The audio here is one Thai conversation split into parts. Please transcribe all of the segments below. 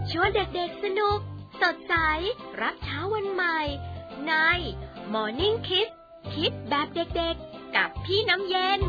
ชวนเด็กๆสนุกสดใสรับเช้าวันใหม่ใน Morning Kids คิดแบบเด็กๆกับพี่น้ำเย็น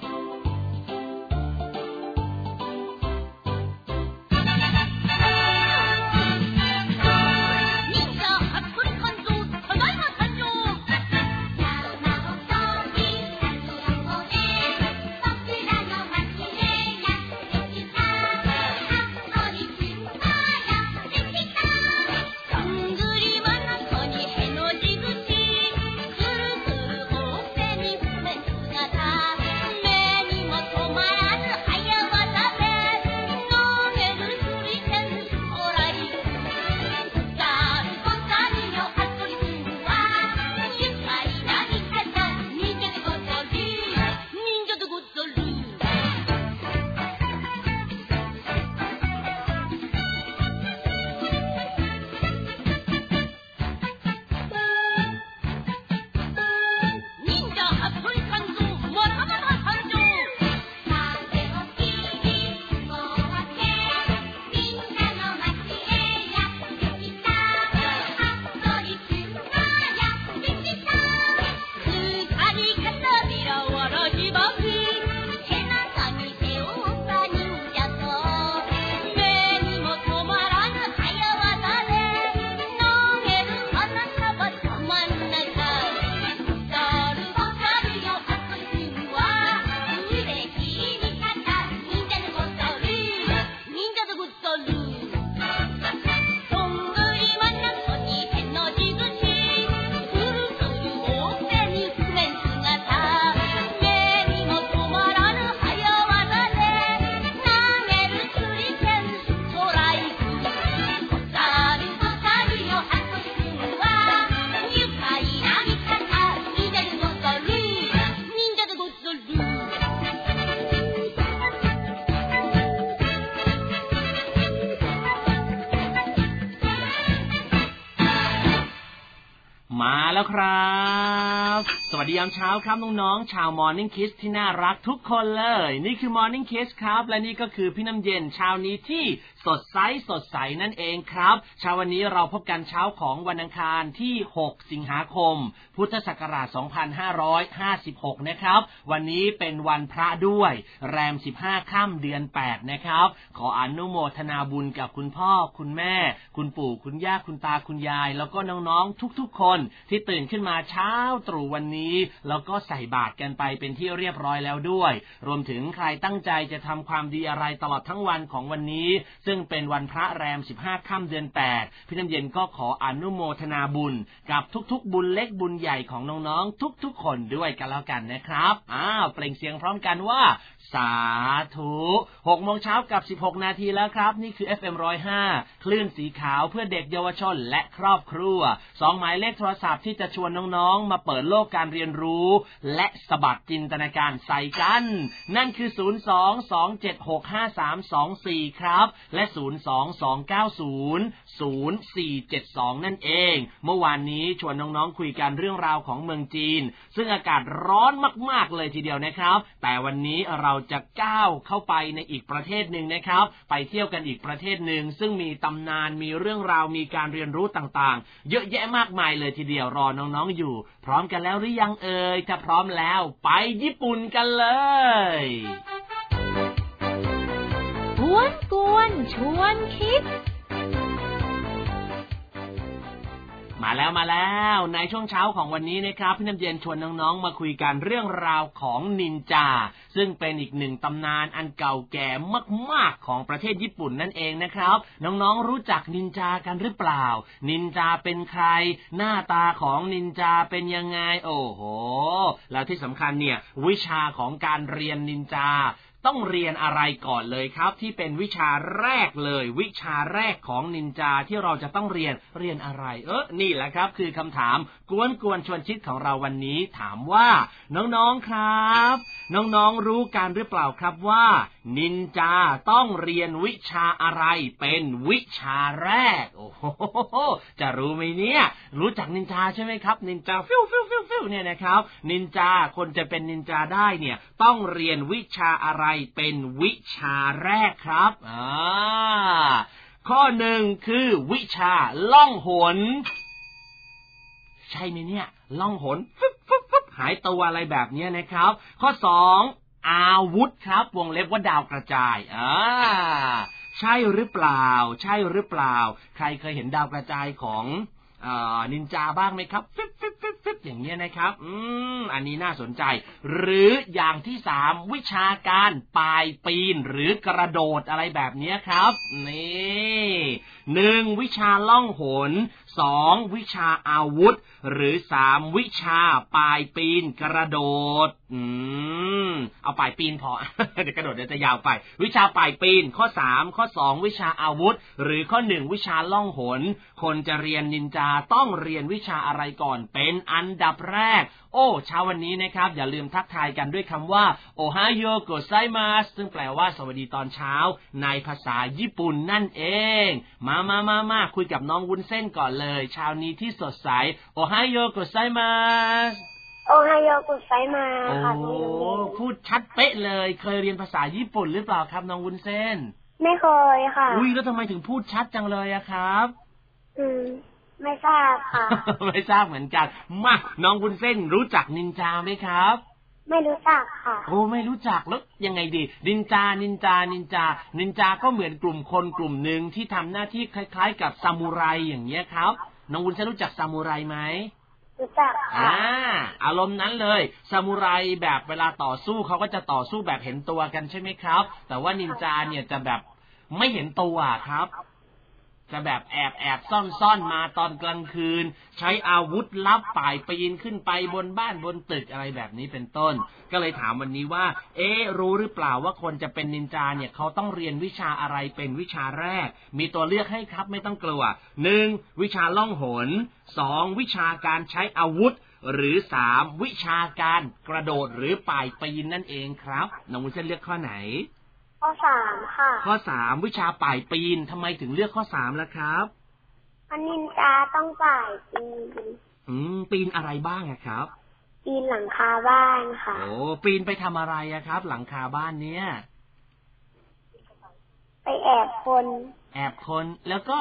มาแล้วครับสวัสดียามเช้าครับน้องๆชาว Morning Kids ที่น่ารักทุกคนเลยนี่คือ Morning Kids ครับและนี่ก็คือพี่น้ำเย็นเช้านี้ที่สดใสนั่นเองครับเช้าวันนี้เราพบกันเช้าของวันอังคารที่6สิงหาคมพุทธศักราช2556นะครับวันนี้เป็นวันพระด้วยแรม15ค่ำเดือน8นะครับขออนุโมทนาบุญกับคุณพ่อคุณแม่คุณปู่คุณย่าคุณตาคุณยายแล้วก็น้องๆทุกๆคนที่ตื่นขึ้นมาเช้าตรู่วันนี้แล้วก็ใส่บาตรกันไปเป็นที่เรียบร้อยแล้วด้วยรวมถึงใครตั้งใจจะทำความดีอะไรตลอดทั้งวันของวันนี้ซึ่งเป็นวันพระแรม15ค่ำเดือน8พี่น้ำเย็นก็ขออนุโมทนาบุญกับทุกๆบุญเล็กบุญใหญ่ของน้องๆทุกๆคนด้วยกันแล้วกันนะครับเปล่งเสียงพร้อมกันว่าสาธุ6 โมงเช้ากับ16นาทีแล้วครับนี่คือ FM 105คลื่นสีขาวเพื่อเด็กเยาวชนและครอบครัว2หมายเลขโทรศัพท์ที่จะชวนน้องๆมาเปิดโลกการเรียนรู้และสะบัดจินตนาการใส่กันนั่นคือ02-2765324ครับและ02-290-0472นั่นเองเมื่อวานนี้ชวนน้องๆคุยกันเรื่องราวของเมืองจีนซึ่งอากาศร้อนมากๆเลยทีเดียวนะครับแต่วันนี้เราจะก้าวเข้าไปในอีกประเทศหนึ่งนะครับไปเที่ยวกันอีกประเทศหนึ่งซึ่งมีตำนานมีเรื่องราวมีการเรียนรู้ต่างๆเยอะแยะมากมายเลยทีเดียวรอน้องๆอยู่พร้อมกันแล้วหรือยังเอ่ยถ้าพร้อมแล้วไปญี่ปุ่นกันเลยกวนชวนคิดมาแล้วในช่วงเช้าของวันนี้นะครับพี่น้ำเย็นชวนน้องๆมาคุยกันเรื่องราวของนินจาซึ่งเป็นอีกหนึ่งตำนานอันเก่าแก่มากๆของประเทศญี่ปุ่นนั่นเองนะครับน้องๆรู้จักนินจากันหรือเปล่านินจาเป็นใครหน้าตาของนินจาเป็นยังไงโอ้โหแล้วที่สำคัญเนี่ยวิชาของการเรียนนินจาต้องเรียนอะไรก่อนเลยครับที่เป็นวิชาแรกเลยวิชาแรกของนินจาที่เราจะต้องเรียนอะไรนี่แหละครับคือคำถามกวนชวนคิดของเราวันนี้ถามว่าน้องๆครับน้องๆรู้กันหรือเปล่าครับว่านินจาต้องเรียนวิชาอะไรเป็นวิชาแรกโอ้โหจะรู้ไหมเนี่ยรู้จักนินจาใช่ไหมครับนินจาฟิวเนี่ยนะครับนินจาคนจะเป็นนินจาได้เนี่ยต้องเรียนวิชาอะไรเป็นวิชาแรกครับข้อหนึ่งคือวิชาล่องหนใช่ไหมเนี่ยล่องหนฟึบฟึบฟึบหายตัวอะไรแบบนี้นะครับข้อสองอาวุธครับวงเล็บว่าดาวกระจายใช่หรือเปล่าใช่หรือเปล่าใครเคยเห็นดาวกระจายของนินจาบ้างไหมครับฟิบฟิบฟิบฟิบอย่างเงี้ยนะครับอันนี้น่าสนใจหรืออย่างที่สามวิชาการปลายปีนหรือกระโดดอะไรแบบนี้ครับนี่หนึ่งวิชาล่องหนสองวิชาอาวุธหรือสามวิชาปลายปีนกระโดดเอาปลายปีนพอ เดี๋ยวกระโดดเดี๋ยวจะยาวไปวิชาปลายปีนข้อสามข้อสองวิชาอาวุธหรือข้อหนึ่งวิชาล่องหนคนจะเรียนนินจาต้องเรียนวิชาอะไรก่อนเป็นอันดับแรกเช้าวันนี้นะครับอย่าลืมทักทายกันด้วยคำว่าโอไฮโอโกไซมัสซึ่งแปลว่าสวัสดีตอนเช้าในภาษาญี่ปุ่นนั่นเองมาคุยกับน้องวุ้นเส้นก่อนเลยเช้านี้ที่สดใสโอไฮโอโกไซมัสโอไฮโอโกไซมัสค่ะพูดชัดเป๊ะเลยเคยเรียนภาษาญี่ปุ่นหรือเปล่าครับน้องวุ้นเส้นไม่เคยค่ะแล้วทำไมถึงพูดชัดจังเลยอะครับไม่ทราบค่ะไม่ทราบเหมือนกันมาน้องวุ้นเส้นรู้จักนินจาไหมครับไม่รู้จักค่ะไม่รู้จักแล้วยังไงดีนินจาก็เหมือนกลุ่มคนกลุ่มหนึ่งที่ทำหน้าที่คล้ายๆกับซามูไรอย่างเงี้ยครับน้องวุ้นเส้นรู้จักซามูไรไหมรู้จักค่ะอารมณ์นั้นเลยซามูไรแบบเวลาต่อสู้เขาก็จะต่อสู้แบบเห็นตัวกันใช่ไหมครับแต่ว่านินจาเนี่ยจะแบบไม่เห็นตัวครับจะแบบแอบซ่อนมาตอนกลางคืนใช้อาวุธลับป่ายปีนขึ้นไปบนบ้านบนตึกอะไรแบบนี้เป็นต้นก็เลยถามวันนี้ว่ารู้หรือเปล่าว่าคนจะเป็นนินจาเนี่ยเขาต้องเรียนวิชาอะไรเป็นวิชาแรกมีตัวเลือกให้ครับไม่ต้องกลัว 1. วิชาล่องหน 2. วิชาการใช้อาวุธหรือ 3. วิชาการกระโดดหรือป่ายปีนนั่นเองครับน้องวุ้นเส้นเลือกข้อไหนข้อ3ค่ะข้อ3วิชาป่ายปีนทำไมถึงเลือกข้อ3ล่ะครับนินจาต้องป่ายปีนปีนอะไรบ้างครับปีนหลังคาบ้านค่ะปีนไปทำอะไรครับหลังคาบ้านเนี้ยไปแอบคนแล้วก็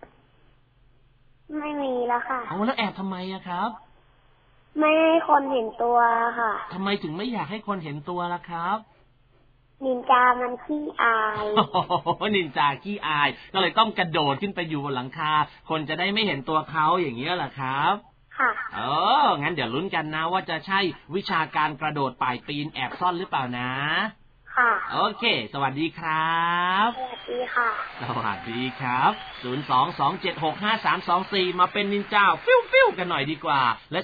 ไม่มีแล้วค่ะแล้วแอบทำไมครับไม่ให้คนเห็นตัวค่ะทำไมถึงไม่อยากให้คนเห็นตัวล่ะครับนินจามันขี้อายนินจาขี้อายก็เลยต้องกระโดดขึ้นไปอยู่บนหลังคาคนจะได้ไม่เห็นตัวเขาอย่างนี้แหละครับค่ะงั้นเดี๋ยวลุ้นกันนะว่าจะใช่วิชาการกระโดดป่ายปีนแอบซ่อนหรือเปล่านะค่ะโอเคสวัสดีครับสวัสดีค่ะสวัสดีครับ022765324มาเป็นนินจาฟิวกันหน่อยดีกว่าและ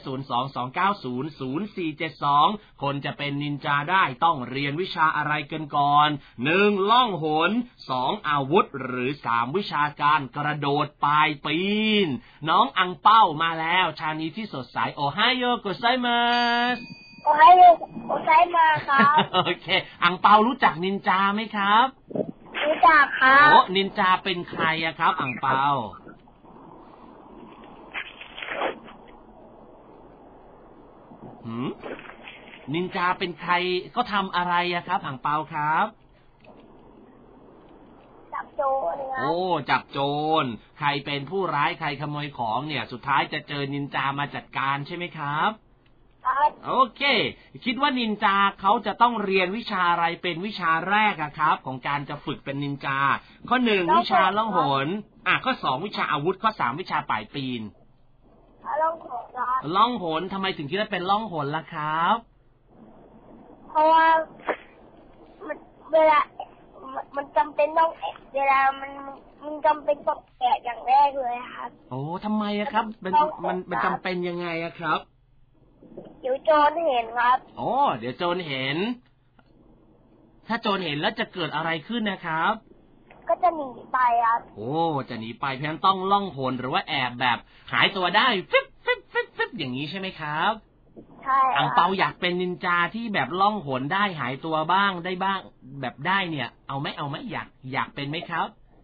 022900472คนจะเป็นนินจาได้ต้องเรียนวิชาอะไรกันก่อน1ล่องหน2อาวุธหรือ3วิชาการกระโดดป่ายปีนน้องอังเป้ามาแล้วชานี้ที่สดใสโอไฮโอโกไซมัสโอไฮโอโกไซมัสครับโอเคอังเปารู้จักนินจาไหมครับรู้จักครับนินจาเป็นใครอะครับอังเปานินจาเป็นใครก็ทำอะไรอะครับอังเปาครับจับโจรจับโจรใครเป็นผู้ร้ายใครขโมยของเนี่ยสุดท้ายจะเจอนินจามาจัดการใช่ไหมครับโอเคคิดว่านินจาเขาจะต้องเรียนวิชาอะไรเป็นวิชาแรกครับของการจะฝึกเป็นนินจาข้อ1วิชาล่องหนข้อ2วิชาอาวุธข้อ3วิชาป่ายปีนล่องหนทำไมถึงคิดว่าเป็นล่องหนล่ะครับเพราะว่าเวลามันจำเป็นต้องเวลามันจำเป็นต้องแกะอย่างแรกเลยครับทำไมครับมันจำเป็นยังไงครับเดี๋ยวโจรเห็นครับเดี๋ยวโจรเห็นถ้าโจรเห็นแล้วจะเกิดอะไรขึ้นนะครับก็จะหนีไปครับจะหนีไปเพราะฉะนั้นต้องล่องหนหรือว่าแอบแบบหายตัวได้ฟิบอย่างนี้ใช่ไหมครับใช่อังเปาอยากเป็นนินจาที่แบบล่องหนได้หายตัวบ้างได้บ้างแบบได้เนี่ยเอาไหมอยากเป็นไหมครับ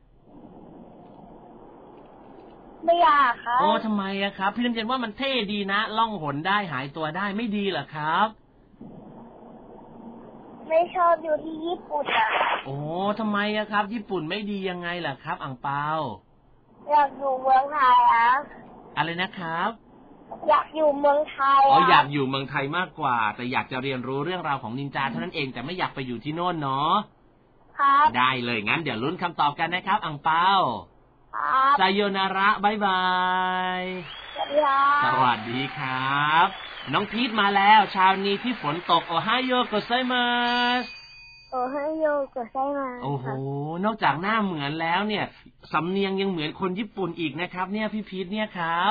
ไม่อยากครับทำไมครับพี่น้ำเย็นว่ามันเท่ดีนะล่องหนได้หายตัวได้ไม่ดีเหรอครับไม่ชอบอยู่ที่ญี่ปุ่นอ่ะโอ้ทำไมอะครับญี่ปุ่นไม่ดียังไงล่ะครับอั่งเปาอยากอยู่เมืองไทยอ่ะอะไรนะครับอยากอยู่เมืองไทยอยากอยู่เมืองไทยมากกว่าแต่อยากจะเรียนรู้เรื่องราวของนินจาเท่านั้นเองแต่ไม่อยากไปอยู่ที่โน่นเนาะครับได้เลยงั้นเดี๋ยวลุ้นคำตอบกันนะครับอั่งเปาครับไซโยนาระบ๊ายบายสวัสดีครับน้องพีทมาแล้วเช้านี้ที่ฝนตกโอไฮโอโกไซมัสโอไฮโอโกไซมัสโอ้โหนอกจากหน้าเหมือนแล้วเนี่ยสำเนียงยังเหมือนคนญี่ปุ่นอีกนะครับเนี่ยพี่พีทเนี่ยครับ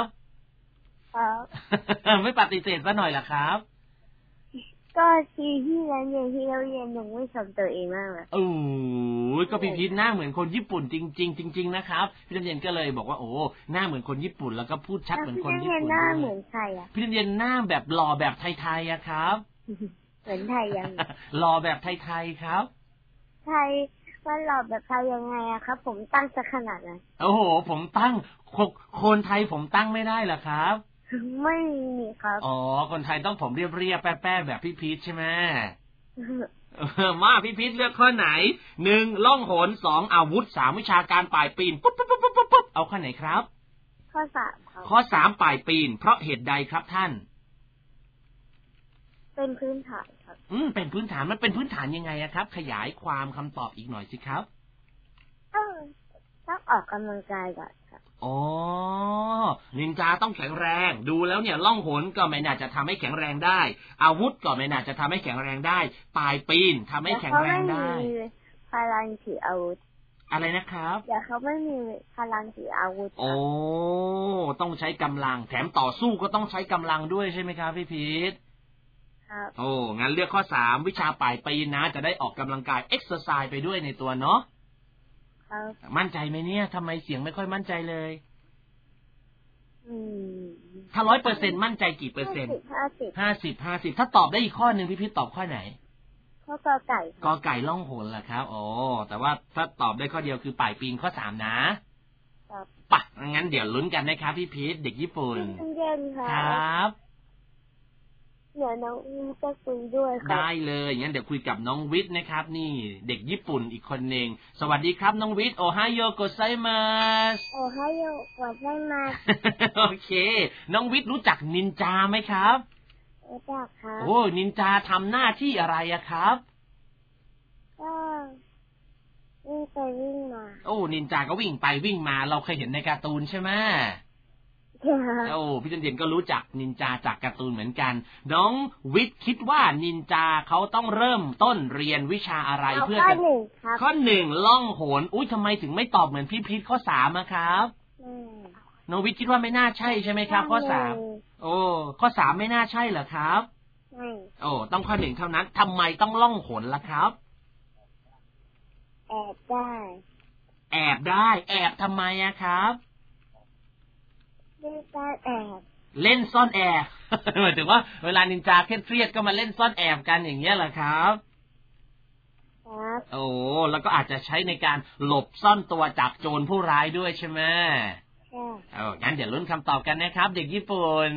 ไม่ปฏิเสธซะหน่อยล่ะครับก็ทีที่แล้วเนี่ยที่เราเรียนยังไม่ชมตัวเองมากเลยโอ้ยก็พี่พีทหน้าเหมือนคนญี่ปุ่นจริงๆจริงๆนะครับพี่น้ำเย็นก็เลยบอกว่าโอ้หน้าเหมือนคนญี่ปุ่นแล้วก็พูดชัดเหมือนคนญี่ปุ่นหน้าเหมือนใครอ่ะพี่น้ำเย็นหน้าแบบหล่อแบบไทยๆอะครับเหมือนไทยยังหล่อแบบไทยๆครับไทยว่าหล่อแบบไทยยังไงอะครับผมตั้งซะขนาดนั้นโอ้โหผมตั้งคนไทยผมตั้งไม่ได้เหรอครับไม่มีครับอ๋อคนไทยต้องผมเรียบๆแป๊ะๆแบบพี่พีทใช่ไหมมาพี่พีทเลือกข้อไหน1ล่องหน2อาวุธ3วิชาการป่ายปีนปุ๊บเอาข้อไหนครับข้อ3ครับข้อ3ป่ายปีนเพราะเหตุใดครับท่านเป็นพื้นฐานครับเป็นพื้นฐานมันเป็นพื้นฐานยังไงครับขยายความคำตอบอีกหน่อยสิครับต้องออกกำลังกายก่อนครับอ๋อนินจาต้องแข็งแรงดูแล้วเนี่ยล่องหนก็ไม่น่าจะทำให้แข็งแรงได้อาวุธก็ไม่น่าจะทำให้แข็งแรงได้ป่ายปีนทำให้แข็งแรงได้พลังถืออาวุธอะไรนะครับแต่เขาไม่มีพลังถืออาวุธโอ้ต้องใช้กำลังแถมต่อสู้ก็ต้องใช้กำลังด้วยใช่ไหมครับพี่พีทครับโอ้งั้นเลือกข้อ3วิชาป่ายปีนนะจะได้ออกกำลังกายเอ็กซ์ไซส์ไปด้วยในตัวเนาะมั่นใจไหมเนี่ยทำไมเสียงไม่ค่อยมั่นใจเลยถ้า100%มั่นใจกี่เปอร์เซ็นต์50ถ้าตอบได้อีกข้อนึงพี่พิษตอบข้อไหนข้อกอไก่กอไก่ล่องหนล่ะครับโอ้แต่ว่าถ้าตอบได้ข้อเดียวคือป่ายปีนข้อ3นะครับปะงั้นเดี๋ยวลุ้นกันนะครับพี่พิษเด็กญี่ปุ่นครับเดี๋ยวน้องจะคุยด้วยครับได้เลยงั้นเดี๋ยวคุยกับน้องวิทย์นะครับนี่เด็กญี่ปุ่นอีกคนนึงสวัสดีครับน้องวิทย์โอไฮโอโกไซมัสโอไฮโอโกไซมัสโอเคน้องวิทย์รู้จักนินจาไหมครับรู้จักครับโอ้นินจาทำหน้าที่อะไรอะครับก็วิ่งไปวิ่งมาโอ้นินจาก็วิ่งไปวิ่งมาเราเคยเห็นในการ์ตูนใช่ไหมโอ้พี่จันเย็นก็รู้จักนินจาจากการ์ตูนเหมือนกันน้องวิทย์คิดว่านินจาเขาต้องเริ่มต้นเรียนวิชาอะไรเพื่อจะข้อ1ล่องหนอุ้ยทำไมถึงไม่ตอบเหมือนพี่พีทข้อ3อะครับน้องวิทย์คิดว่าไม่น่าใช่ใช่ไหมครับข้อ3โอ้ข้อ3ไม่น่าใช่เหรอครับโอ้ต้องข้อ1เท่านั้นทำไมต้องล่องหนล่ะครับแอบได้แอบทำไมอะครับเล่นซ่อนแอบเล่นซ่อนแอบหมายถึงว่าเวลานินจาเครียดก็มาเล่นซ่อนแอบกันอย่างเงี้ยเหรอครับครับโอ้แล้วก็อาจจะใช้ในการหลบซ่อนตัวจากโจรผู้ร้ายด้วยใช่ไหมใช่งั้นเดี๋ยวลุ้นคำตอบกันนะครับเด็กญี่ปุ่น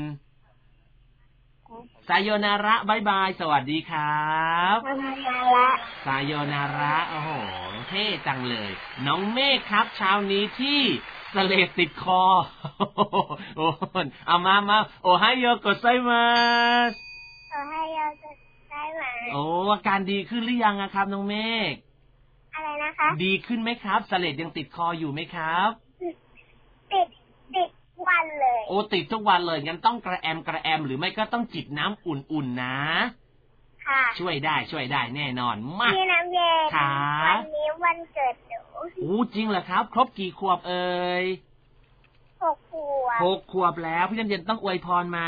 ไซโยนาระบ๊ายบายสวัสดีครับไซโยนาระโอ้โหเท่จังเลยน้องเมฆครับเช้านี้ที่สเลดติดคอโอ้เอามาโอไฮโอโกไซมัสโอไฮโอโกไซมัสโอ้อาการดีขึ้นหรือยังครับน้องเมฆอะไรนะคะดีขึ้นไหมครับสเลดยังติดคออยู่ไหมครับติดวันเลยโอ้ติดทุกวันเลยงั้นต้องกระแอมหรือไม่ก็ต้องจิบน้ำอุ่นๆนะค่ะช่วยได้แน่นอนมาพี่น้ำเย็นวันนี้วันเกิดหนูโอ้จริงเหรอครับครบกี่ขวบเอ่ย6 ขวบแล้วพี่น้ำเย็นต้องอวยพรไหม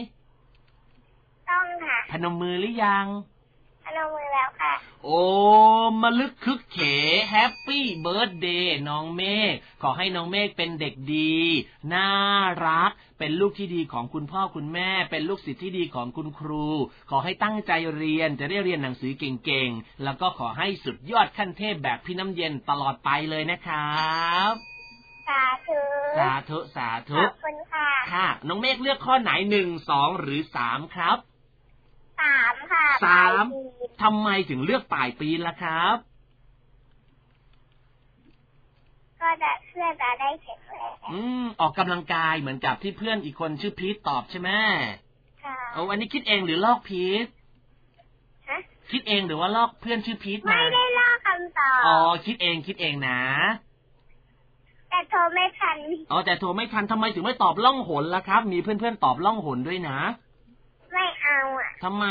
ต้องค่ะพนมมือหรือยังพนมมือแล้วค่ะโอ้มะลึกคึกเขแฮปปี้เบิร์ธเดย์น้องเมฆขอให้น้องเมฆเป็นเด็กดีน่ารักเป็นลูกที่ดีของคุณพ่อคุณแม่เป็นลูกศิษย์ที่ดีของคุณครูขอให้ตั้งใจเรียนจะได้เรียนหนังสือเก่งๆแล้วก็ขอให้สุดยอดขั้นเทพแบบพี่น้ำเย็นตลอดไปเลยนะครับสาธุขอบคุณค่ะค่ะน้องเมฆเลือกข้อไหน1 2หรือ3ครับ 3ค่ะ 3 ทำไมถึงเลือกปลายปีนล่ะครับก็จะเพื่อจะได้แข็งแรงออกกำลังกายเหมือนกับที่เพื่อนอีกคนชื่อพีทตอบใช่ไหมค่ะอันนี้คิดเองหรือลอกพีทคิดเองหรือว่าลอกเพื่อนชื่อพีทมาไม่ได้ลอกคำตอบคิดเองนะแต่โทรไม่ทันแต่โทรไม่ทันทำไมถึงไม่ตอบล่องหนล่ะครับมีเพื่อนๆตอบล่องหนด้วยนะไม่เอาทำไม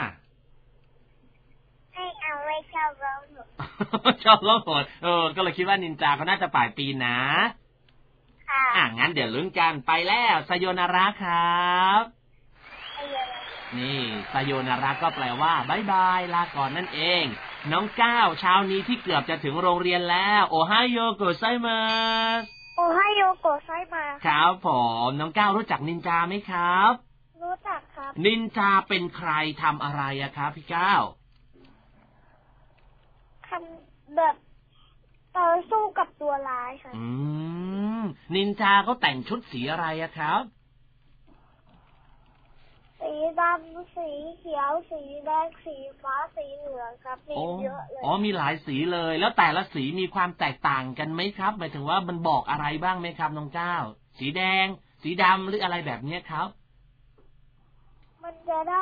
ไม่เอาไม่ชอบล่องหนชอบล่องหนก็เลยคิดว่านินจาเขาน่าจะปลายปีนะค่ะงั้นเดี๋ยวลุ้นกันไปแล้วไซโยนาระครับนี่ไซโยนาระก็แปลว่าบ๊ายบายลาก่อนนั่นเองน้องก้าวเช้านี้ที่เกือบจะถึงโรงเรียนแล้วโอไฮโอโกไซมัสโอไฮโอโกไซมัสครับผมน้องก้าวรู้จักนินจาไหมครับรู้จักครับนินจาเป็นใครทำอะไรครับพี่ก้าวทำแบบต่อสู้กับตัวร้ายค่ะนินจาเขาแต่งชุดสีอะไรครับสีดำสีเขียวสีแดงสีฟ้าสีเหลืองครับมีเยอะเลยมีหลายสีเลยแล้วแต่ละสีมีความแตกต่างกันไหมครับหมายถึงว่ามันบอกอะไรบ้างไหมครับน้องก้าวสีแดงสีดำหรืออะไรแบบนี้ครับมัน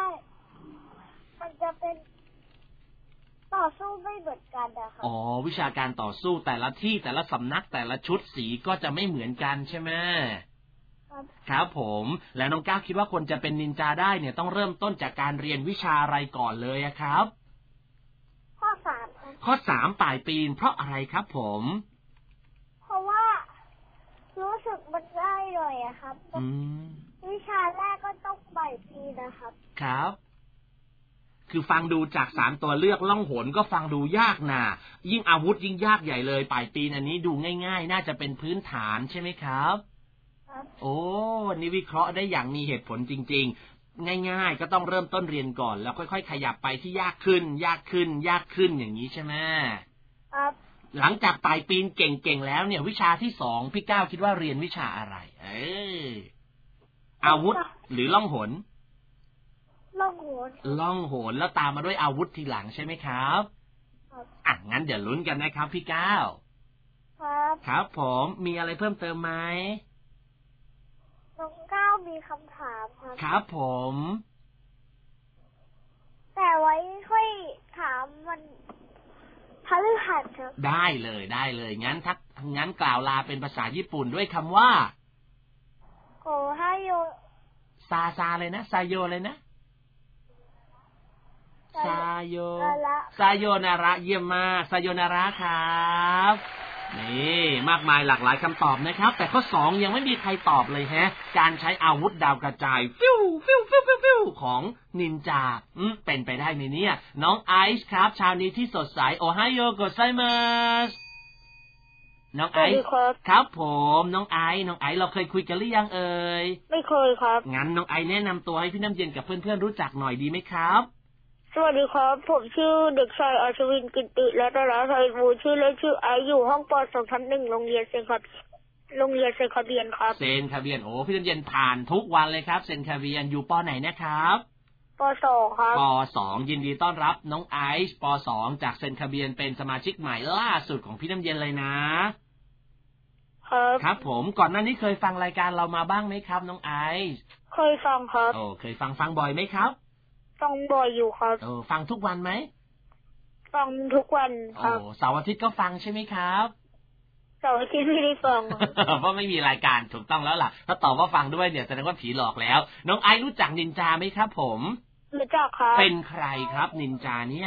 จะเป็นต่อสู้ไม่เหมือนกันนะคะวิชาการต่อสู้แต่ละที่แต่ละสำนักแต่ละชุดสีก็จะไม่เหมือนกันใช่ไหมครับผมแล้วน้องก้าวคิดว่าคนจะเป็นนินจาได้เนี่ยต้องเริ่มต้นจากการเรียนวิชาอะไรก่อนเลยครับข้อ 3 ข้อ 3ป่ายปีนเพราะอะไรครับผมเพราะว่ารู้สึกมันง่ายเลยครับวิชาแรกก็ต้องป่ายปีนนะครับครับคือฟังดูจาก3ตัวเลือกล่องหนก็ฟังดูยากนะยิ่งอาวุธยิ่งยากใหญ่เลยป่ายปีนอันนี้ดูง่ายๆน่าจะเป็นพื้นฐานใช่ไหมครับนี่วิเคราะห์ได้อย่างมีเหตุผลจริงๆง่ายๆก็ต้องเริ่มต้นเรียนก่อนแล้วค่อยๆขยับไปที่ยากขึ้นอย่างนี้ใช่ไหมครับหลังจากป่ายปีนเก่งๆแล้วเนี่ยวิชาที่2พี่ก้าวคิดว่าเรียนวิชาอะไรอาวุธหรือล่องหนล่องหนแล้วตามมาด้วยอาวุธทีหลังใช่ไหมครับงั้นเดี๋ยวลุ้นกันนะครับพี่ก้าวครับผมมีอะไรเพิ่มเติมไหมน้องก้าวมีคำถามครับผมแต่ไว้ค่อยถามมันพฤหัสครับได้เลยงั้นกล่าวลาเป็นภาษาญี่ปุ่นด้วยคำว่าโอไฮโอซาเลยนะซาโยเลยนะซาโยนาระเยี่ยมมากซาโยนาระครับนี่มากมายหลากหลายคำตอบนะครับแต่ข้อ2ยังไม่มีใครตอบเลยการใช้อาวุธดาวกระจายฟิวของนินจาเป็นไปได้ไหมเนี่ยน้องไอซ์ครับเช้านี้ที่สดใสโอไฮโอโกไซมัสน้องไอซ์ครับผมน้องไอซ์เราเคยคุยกันหรือยังเอ่ยไม่เคยครับงั้นน้องไอซ์แนะนำตัวให้พี่น้ำเย็นกับเพื่อนๆรู้จักหน่อยดีไหมครับสวัสดีครับผมชื่อเด็กชายอัศวินกิติรัตนชัยบูชื่อเล่นชื่อไออยู่ห้องป.2 ทับ 1โรงเรียนเซนคาเบียนครับเซนคาเบียนพี่น้ำเย็นผ่านทุกวันเลยครับเซนคาเบียนอยู่ป.ไหนนะครับป.2 ครับป.2 ยินดีต้อนรับน้องไอซ์ป.2 จากเซนคาเบียนเป็นสมาชิกใหม่ล่าสุดของพี่น้ำเย็นเลยนะครับผมก่อนหน้านี้เคยฟังรายการเรามาบ้างไหมครับน้องไอซ์เคยฟังครับเคยฟังบ่อยไหมครับฟังบ่อยอยู่ครับฟังทุกวันไหมฟังทุกวันครับเสาร์อาทิตย์ก็ฟังใช่ไหมครับเสาร์อาทิตย์ไม่ได้ฟังเพราะไม่มีรายการถูกต้องแล้วล่ะถ้าตอบว่าฟังด้วยเนี่ยแสดงว่าผีหลอกแล้วน้องไอซ์รู้จักนินจาไหมครับผมรู้จักครับเป็นใครครับนินจาเนี่ย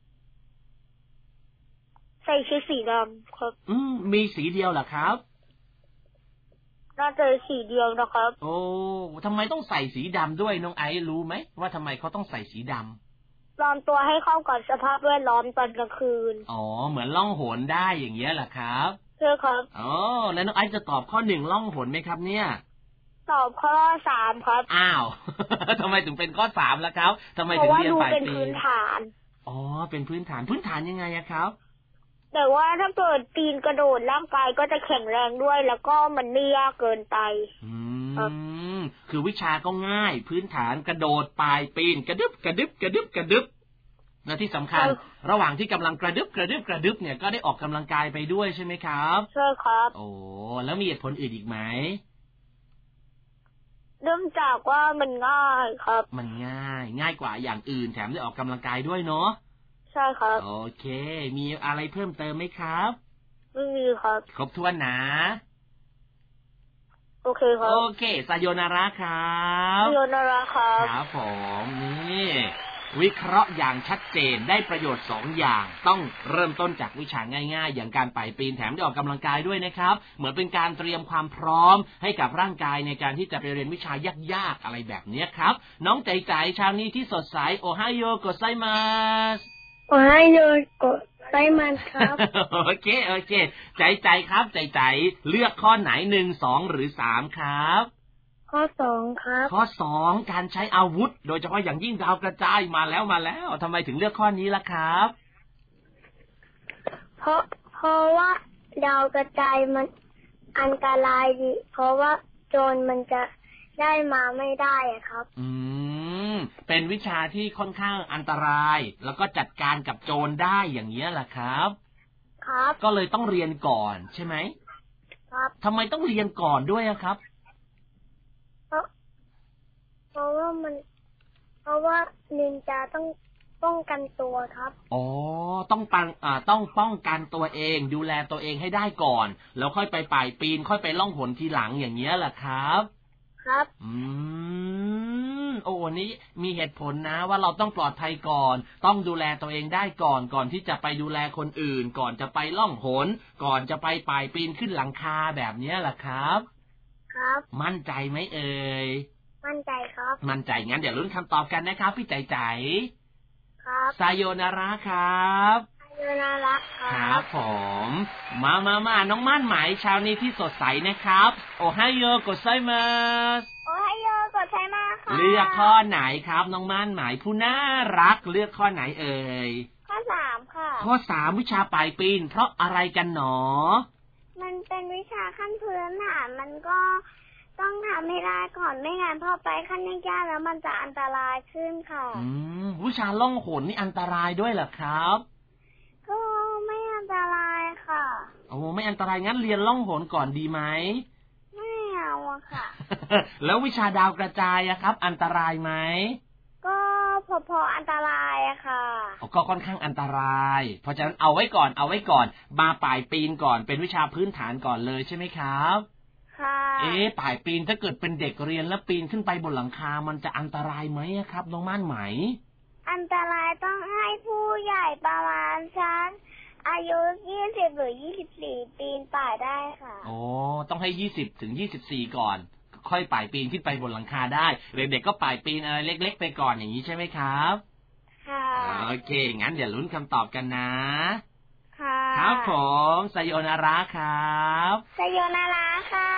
ใส่ชุดสีดำครับมีสีเดียวเหรอครับน่าจะสีเดียวนะครับทำไมต้องใส่สีดำด้วยน้องไอซ์รู้ไหมว่าทำไมเขาต้องใส่สีดำปลอมตัวให้เข้ากับสภาพแวดล้อมตอนกลางคืนเหมือนล่องหนได้อย่างเงี้ยเหรอครับใช่ครับแล้วน้องไอซ์จะตอบข้อ1ล่องหนไหมครับเนี่ยตอบข้อ3ครับอ้าว ทำไมถึงเป็นข้อ3ล่ะครับทำไมถึงเรียนป่ายปีนเป็นพื้นฐานเป็นพื้นฐานยังไงครับแต่ว่าถ้าเกิดปีนกระโดดร่างกายก็จะแข็งแรงด้วยแล้วก็มันไม่ยากเกินไปคือวิชาก็ง่ายพื้นฐานกระโดดปลายปีนกระดึบและที่สำคัญระหว่างที่กำลังกระดึบเนี่ยก็ได้ออกกำลังกายไปด้วยใช่ไหมครับใช่ครับโอ้แล้วมีเหตุผลอื่นอีกไหมเริ่มจากว่ามันง่ายครับมันง่ายกว่าอย่างอื่นแถมได้ออกกำลังกายด้วยเนาะใช่ครับโอเคมีอะไรเพิ่มเติมไหมครับไม่มีครับครบถ้วนนะโอเคครับโอเคซาโยนาระครับซาโยนาระครับครับผมนี่วิเคราะห์อย่างชัดเจนได้ประโยชน์2อย่างต้องเริ่มต้นจากวิชาง่ายๆอย่างการไต่ปีนแถมได้ออกกำลังกายด้วยนะครับเหมือนเป็นการเตรียมความพร้อมให้กับร่างกายในการที่จะไปเรียนวิชายากๆอะไรแบบนี้ครับน้องใจใจเช้านี้ที่สดใสโอไฮโอโกไซมัสโอไฮโอโกไซมัสครับโอเคใจครับใจเลือกข้อไหน1 2หรือ3ครับข้อ2ครับข้อ2การใช้อาวุธโดยเฉพาะอย่างยิ่งดาวกระจายมาแล้วทำไมถึงเลือกข้อนี้ล่ะครับเพราะว่าดาวกระจายมันอันตรายดีเพราะว่าโจรมันจะได้มาไม่ได้ครับเป็นวิชาที่ค่อนข้างอันตรายแล้วก็จัดการกับโจรได้อย่างนี้แหละครับครับก็เลยต้องเรียนก่อนใช่ไหมครับทำไมต้องเรียนก่อนด้วยครับเพราะว่านินจาต้องป้องกันตัวครับอ๋อต้องป้องกันตัวเองดูแลตัวเองให้ได้ก่อนแล้วค่อยไปป่ายปีนค่อยไปล่องหนทีหลังอย่างเงี้ยแหละครับครับโอ้นี้มีเหตุผลนะว่าเราต้องปลอดภัยก่อนต้องดูแลตัวเองได้ก่อนที่จะไปดูแลคนอื่นก่อนจะไปล่องหนก่อนจะไปป่ายปีนขึ้นหลังคาแบบนี้แหละครับครับมั่นใจไหมเอ่ยมั่นใจครับมั่นใจงั้นเดี๋ยวลุ้นคำตอบกันนะครับพี่ใจครับซาโยนาระครับซาโยนาระครับผมมาน้องม่านไหมเช้านี้ที่สดใสนะครับโอไฮโอโกไซมัสโอไฮโอโกไซมัสค่ะเลือกข้อไหนครับน้องม่านไหมผู้น่ารักเลือกข้อไหนเอ่ยข้อ3ค่ะข้อ3วิชาป่ายปีนเพราะอะไรกันหนอมันเป็นวิชาขั้นพื้นฐานมันก็ต้องทำให้ได้ก่อนไม่งั้นพอไปขั้นยากๆแล้วมันจะอันตรายขึ้นค่ะวิชาล่องหนนี่อันตรายด้วยเหรอครับก็ไม่อันตรายค่ะโอ้ไม่อันตรายงั้นเรียนล่องหนก่อนดีไหมไม่เอาอะค่ะแล้ววิชาดาวกระจายอะครับอันตรายไหมก็พออันตรายอะค่ะก็ค่อนข้างอันตรายเพราะฉะนั้นเอาไว้ก่อนมาป่ายปีนก่อนเป็นวิชาพื้นฐานก่อนเลยใช่ไหมครับป่ายปีนถ้าเกิดเป็นเด็กเรียนแล้วปีนขึ้นไปบนหลังคามันจะอันตรายไหมครับน้องม่านไหมอันตรายต้องให้ผู้ใหญ่ประมาณชั้นอายุ20หรือ24ปีนป่ายได้ค่ะโอ้ต้องให้20ถึง24ก่อนค่อยป่ายปีนขึ้นไปบนหลังคาได้เด็กๆก็ป่ายปีนอะไรเล็กๆไปก่อนอย่างนี้ใช่ไหมครับค่ะโอเคงั้นเดี๋ยวลุ้นคำตอบกันนะครับผมซาโยนาระครับซาโยนาระค่ะ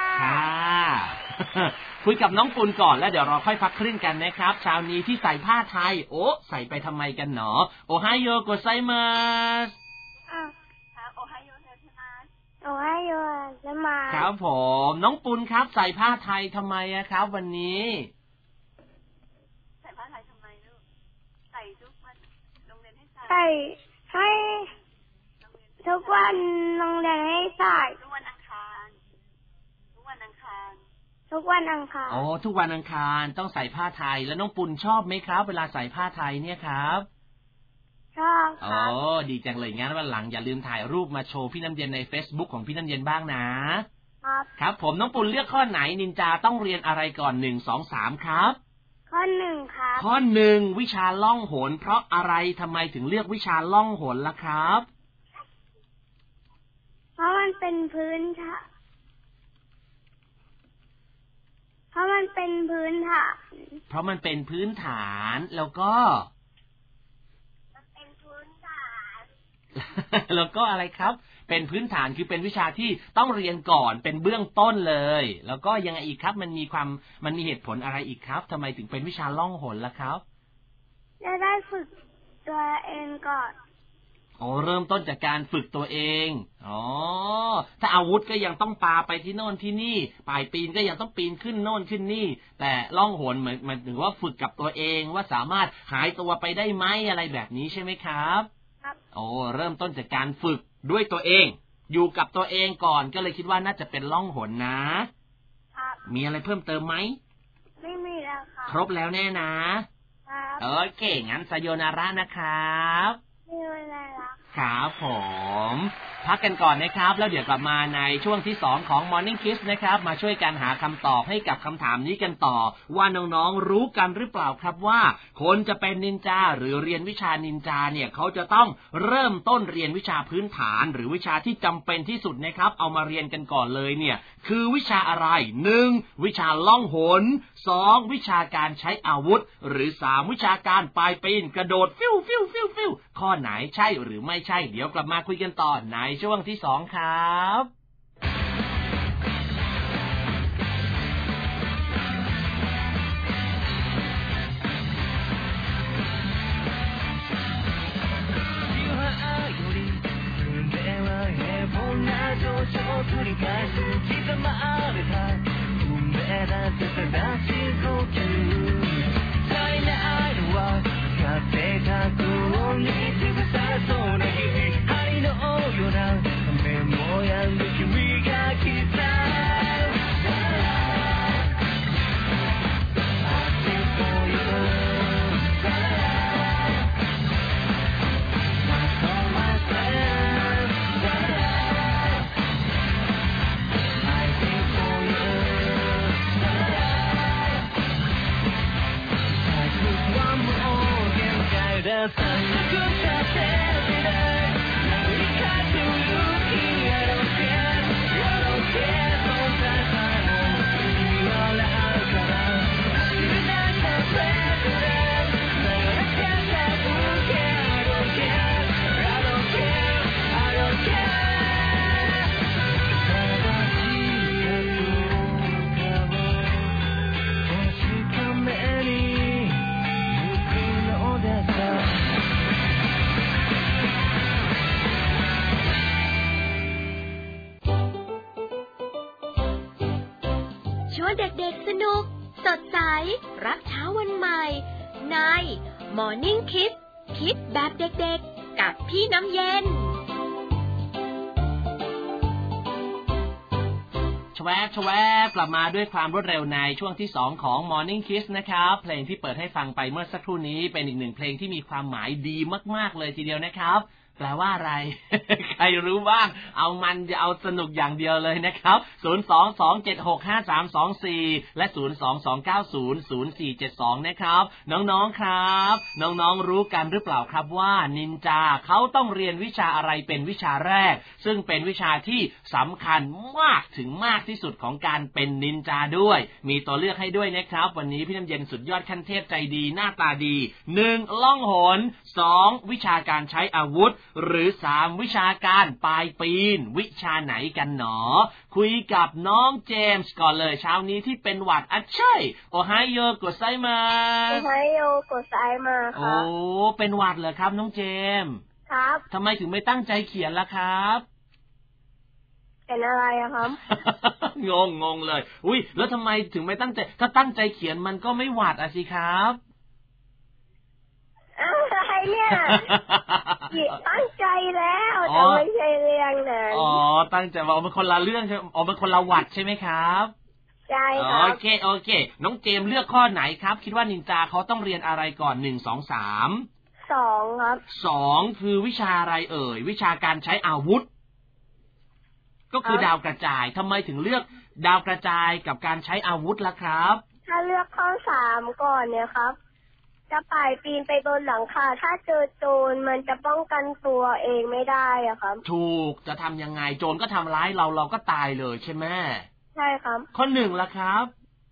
คุยกับน้องปุณก่อนแล้วเดี๋ยวเราค่อยพักครึ่งกันนะครับเช้านี้ที่ใส่ผ้าไทยใส่ไปทำไมกันหนอโอไฮโอโกไซมัสโอไฮโอไซมัสโอไฮโอไซมัสครับผมน้องปุณครับใส่ผ้าไทยทำไมครับวันนี้ใส่ผ้าไทยทำไมลูกใส่ทุกวันโรงเรียนให้ใส่ให้ทุกวันโรงเรียนให้ใส่ทุกวันอังคารทุกวันอังคารทุกวันอังคารทุกวันอังคารต้องใส่ผ้าไทยแล้วน้องปุณชอบไหมครับเวลาใส่ผ้าไทยเนี่ยครับชอบครับดีจังเลยงั้นวันหลังอย่าลืมถ่ายรูปมาโชว์พี่น้ำเย็นใน Facebook ของพี่น้ำเย็นบ้างนะครับผมน้องปุณเลือกข้อไหนนินจาต้องเรียนอะไรก่อน1 2 3ครับข้อ1ครับข้อ1วิชาล่องหนเพราะอะไรทำไมถึงเลือกวิชาล่องหนล่ะครับเพราะมันเป็นพื้นฐานเพราะมันเป็นพื้นฐานแล้วก็แล้วก็อะไรครับเป็นพื้นฐานคือเป็นวิชาที่ต้องเรียนก่อนเป็นเบื้องต้นเลยแล้วก็ยังไงอีกครับมันมีเหตุผลอะไรอีกครับทำไมถึงเป็นวิชาล่องหนล่ะครับจะได้ฝึกตัวเองก่อนเริ่มต้นจากการฝึกตัวเองถ้าอาวุธก็ยังต้องปาไปที่โน่นที่นี่ปลายปีนก็ยังต้องปีนขึ้นโน่นขึ้นนี่แต่ล่องหนเหมือนถึงว่าฝึกกับตัวเองว่าสามารถหายตัวไปได้ไหมอะไรแบบนี้ใช่ไหมครับครับโอ้เริ่มต้นจากการฝึกด้วยตัวเองอยู่กับตัวเองก่อนก็เลยคิดว่าน่าจะเป็นล่องหนนะครับมีอะไรเพิ่มเติมไหมไม่มีแล้วครับครบแล้วแน่นะครับโอเคงั้นไซโยนาระนะครับไม่มีอะไรแล้วครับผมพักกันก่อนนะครับแล้วเดี๋ยวกลับมาในช่วงที่2ของ Morning Kiss นะครับมาช่วยกันหาคำตอบให้กับคำถามนี้กันต่อว่าน้องๆรู้กันหรือเปล่าครับว่าคนจะเป็นนินจาหรือเรียนวิชานินจาเนี่ยเขาจะต้องเริ่มต้นเรียนวิชาพื้นฐานหรือวิชาที่จำเป็นที่สุดนะครับเอามาเรียนกันก่อนเลยเนี่ยคือวิชาอะไร 1. วิชาล่องหน 2. วิชาการใช้อาวุธหรือ 3. วิชาการปลายปีนกระโดดฟิวฟิวฟิวฟิวข้อไหนใช่หรือไม่ใช่เดี๋ยวกลับมาคุยกันต่อในช่วงที่2ครับเด็กๆสนุกสดใสรับเช้าวันใหม่ใน Morning Kiss คิดแบบเด็กๆกับพี่น้ำเย็นแชวกลับมาด้วยความรวดเร็วในช่วงที่2ของ Morning Kiss นะครับเพลงที่เปิดให้ฟังไปเมื่อสักครู่นี้เป็นอีกหนึ่งเพลงที่มีความหมายดีมากๆเลยทีเดียวนะครับแปลว่าอะไร ใครรู้บ้างเอามันจะเอาสนุกอย่างเดียวเลยนะครับ022765324และ022900472นะครับน้องๆครับน้องๆรู้กันหรือเปล่าครับว่านินจาเขาต้องเรียนวิชาอะไรเป็นวิชาแรกซึ่งเป็นวิชาที่สำคัญมากถึงมากที่สุดของการเป็นนินจาด้วยมีตัวเลือกให้ด้วยนะครับวันนี้พี่น้ำเย็นสุดยอดขั้นเทพใจดีหน้าตาดี 1. ล่องหน 2. วิชาการใช้อาวุธหรือ 3. วิชาการปลายปีนวิชาไหนกันหนอคุยกับน้องเจมส์ก่อนเลยเช้านี้ที่เป็นหวัดใช่โอไฮโอโกไซมาโอไฮโอโกไซมาครับโอ้เป็นหวัดเหรอครับน้องเจมส์ครับทำไมถึงไม่ตั้งใจเขียนล่ะครับเป็นอะไรอะครับงงเลยอุ้ยแล้วทำไมถึงไม่ตั้งใจถ้าตั้งใจเขียนมันก็ไม่หวัดสิครับอะไรเนี่ยตั้งใจแล้วแต่ไม่ใช่เรื่องนั้นอ๋อตั้งใจว่าเป็นคนละเรื่องใช่เป็นคนละหวัดใช่ไหมครับใช่ครับโอเคน้องเจมเลือกข้อไหนครับคิดว่านินจาเขาต้องเรียนอะไรก่อน1 2 3 2ครับ 2คือวิชาอะไรเอ่ยวิชาการใช้อาวุธก็คือดาวกระจายทำไมถึงเลือกดาวกระจายกับการใช้อาวุธล่ะครับถ้าเลือกข้อ3ก่อนเนี่ยครับจะป่ายปีนไปบนหลังคาถ้าเจอโจรมันจะป้องกันตัวเองไม่ได้อะครับถูกจะทำยังไงโจรก็ทำร้ายเราก็ตายเลยใช่ไหมใช่ครับข้อ1ล่ะครับ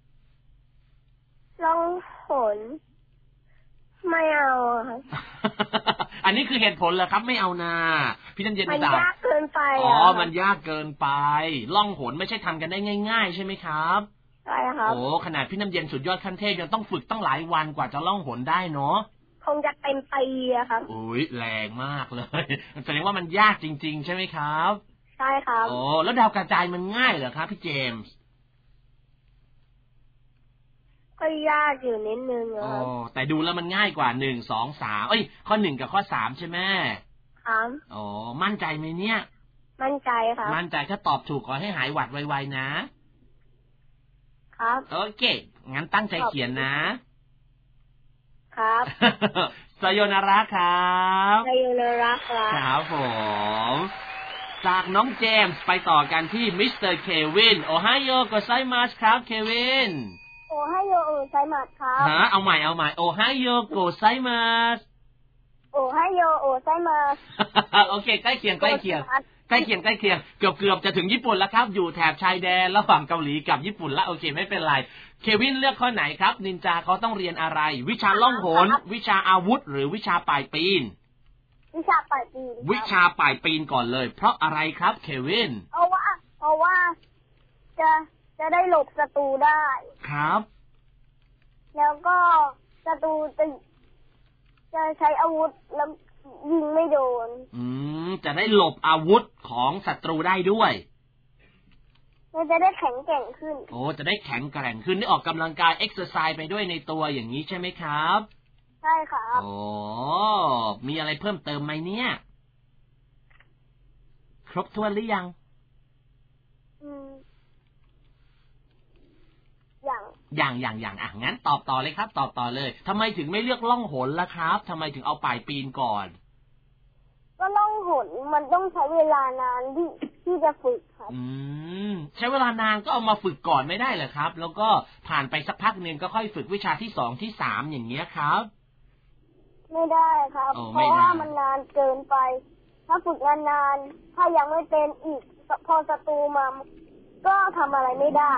ล่องหนไม่เอาครับอันนี้คือเหตุผลเหรอครับไม่เอานาพี่น้ำเย็นมันยากเกินไปมันยากเกินไปล่องหนไม่ใช่ทำกันได้ง่ายๆใช่ไหมครับใช่ครับโอ้ขนาดพี่น้ำเย็นสุดยอดขั้นเทพยังต้องฝึกตั้งหลายวันกว่าจะล่องหนได้เนาะคงจะเป็นปีอะครับอุ้ยแรงมากเลยแสดงว่ามันยากจริงๆใช่ไหมครับใใช่ครับโอ้แล้วดาวกระจายมันง่ายเหรอครับพี่เจมส์ก็ยากอยู่นิดนึงครับแต่ดูแล้วมันง่ายกว่า1 2 3ข้อ1กับข้อ3ใช่ไหมครับมั่นใจไหมเนี่ยมั่นใจครับมั่นใจถ้าตอบถูกขอให้หายหวัดไวๆนะครับโอเคงั้นตั้งใจเขียนนะครับไซโยนาระครับไซโยนาระครับครับผมจากน้องเจมส์ไปต่อกันที่มิสเตอร์เควินโอไฮโอโกไซมัสครับเควินโอไฮโอโกไซมัสครับเอาใหม่โอไฮโอโกไซมัสโอไฮโอโอไซมัสโอเคใกล้เคียงเกือบจะถึงญี่ปุ่นแล้วครับอยู่แถบชายแดนระหว่างเกาหลีกับญี่ปุ่นแล้วโอเคไม่เป็นไรเควินเลือกข้อไหนครับนินจาเขาต้องเรียนอะไรวิชาล่องหนวิชาอาวุธหรือวิชาป่ายปีนวิชาป่ายปีนวิชาป่ายปีนก่อนเลยเพราะอะไรครับเควินเพราะว่าจะได้หลบศัตรูได้ครับแล้วก็ศัตรูจะใช้อาวุธแล้วยิงไม่โดนจะได้หลบอาวุธของศัตรูได้ด้วยมันจะได้แข็งแกร่งขึ้นจะได้แข็งแกร่งขึ้นได้ออกกำลังกายเอ็กซ์ไซส์ไปด้วยในตัวอย่างนี้ใช่ไหมครับใช่ครับมีอะไรเพิ่มเติมไหมเนี่ยครบถ้วนหรือยังอย่างงั้นตอบต่อเลยครับตอบต่อเลยทำไมถึงไม่เลือกล่องหนล่ะครับทำไมถึงเอาป่ายปีนก่อนก็ล่องหนมันต้องใช้เวลานานที่จะฝึกครับใช้เวลานานก็เอามาฝึกก่อนไม่ได้เหรอครับแล้วก็ผ่านไปสักพักนึงก็ค่อยฝึกวิชาที่2ที่3อย่างเงี้ยครับไม่ได้ครับเพราะว่ามันนานเกินไปถ้าฝึกนานๆถ้ายังไม่เป็นอีกพอศัตรูมาก็ทำอะไรไม่ได้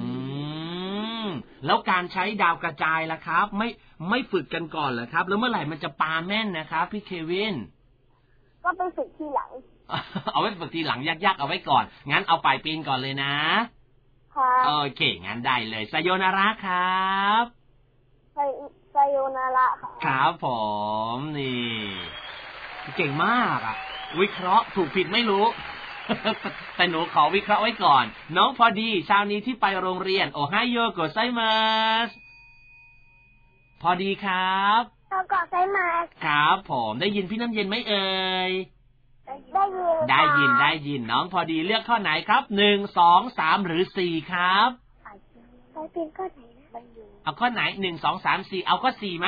แล้วการใช้ดาวกระจายล่ะครับไม่ฝึกกันก่อนเหรอครับแล้วเมื่อไหร่มันจะปาแม่นนะครับพี่เควินก็ไปฝึกทีหลังเอาไว้ฝึกทีหลังยากๆเอาไว้ก่อนงั้นเอาป่ายปีนก่อนเลยนะครับโอเคงั้นได้เลยไซโยนาระครับไซโยนาระครับผมนี่เก่งมากอ่ะวิเคราะห์ถูกผิดไม่รู้แต่หนูขอวิเคราะห์ไว้ก่อนน้องพอดีเช้านี้ที่ไปโรงเรียนโอไฮโอโกไซมัสพอดีครับโอโกไซมัสครับผมได้ยินพี่น้ำเย็นไหมเอ่ยได้ยินน้องพอดีเลือกข้อไหนครับ1 2 3หรือ4ครับไปเป็นข้อไหนนะเอาข้อไหน1 2 3 4เอาข้อ4ไหม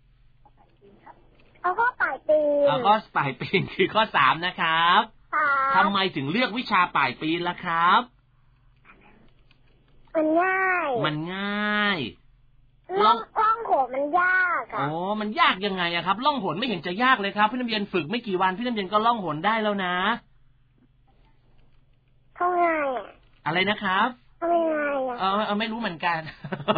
เอาข้อป่ายปีนเอาข้อป่ายปีนคือข้อ3นะครับทำไมถึงเลือกวิชาป่ายปีนล่ะครับมันง่ายล่องหนมันยากมันยากยังไงอะครับล่องหนไม่เห็นจะยากเลยครับพี่น้ำเย็นฝึกไม่กี่วันพี่น้ำเย็นก็ล่องหนได้แล้วนะทำไงอะไรนะครับทำไงไม่รู้เหมือนกัน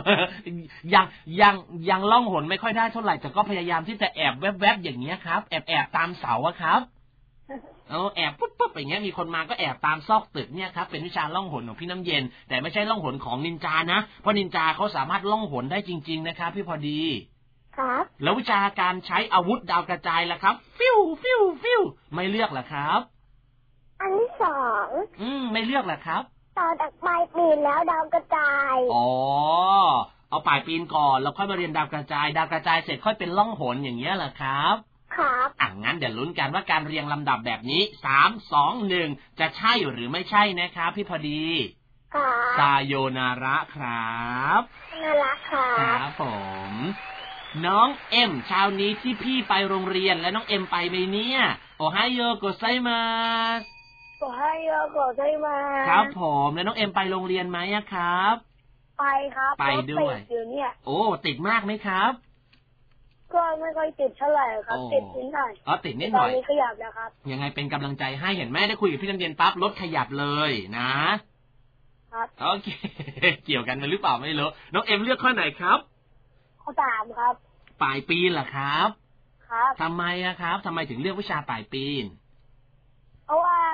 ยังล่องหนไม่ค่อยได้เท่าไหร่แต่ก็พยายามที่จะแอบแวบๆอย่างเงี้ยครับแอบตามเสาอะครับแอบปุ๊บอย่างเงี้ยมีคนมาก็แอบตามซอกตึกเนี่ยครับเป็นวิชาล่องหนของพี่น้ำเย็นแต่ไม่ใช่ล่องหนของนินจานะเพราะนินจาเขาสามารถล่องหนได้จริงๆนะครับพี่พอดีครับแล้ววิชาการใช้อาวุธดาวกระจายล่ะครับฟิวไม่เลือกเหรอครับอันที่2 ไม่เลือกเหรอครับต่อจากปลายปีนแล้วดาวกระจายเอาปลายปีนก่อนแล้วค่อยมาเรียนดาวกระจายเสร็จค่อยเป็นล่องหนอย่างเงี้ยเหรอครับครับงั้นเดี๋ยวลุ้นกันว่าการเรียงลำดับแบบนี้3 2 1จะใช่หรือไม่ใช่นะครับพี่พอดีซาโยนาระครับนาระครับผมน้องเอ็มเช้านี้ที่พี่ไปโรงเรียนและน้องเอ็มไปไหมเนี่ยโอไฮโอโกไซมัสโอไฮโอโกไซมัสครับผมแล้วน้องเอ็มไปโรงเรียนไหมครับไปครับไปด้วยติดมากไหมครับก็ไม่ค่อยติดเท่าไหร่ครับติดนิดหน่อยติดนิดหน่อยตอนนี้ขยับแล้วครับยังไงเป็นกำลังใจให้เห็นแม่ได้คุยกับพี่น้ำเย็นปั๊บรถขยับเลยนะครับโอเคเกี่ยวกันหรือเปล่าไม่รู้น้องเอ็มเลือกข้อไหนครับข้อ3ครับปลายปีนเหรอครับครับทำไมครับทำไมถึงเลือกวิชาปลายปีนเพราะว่า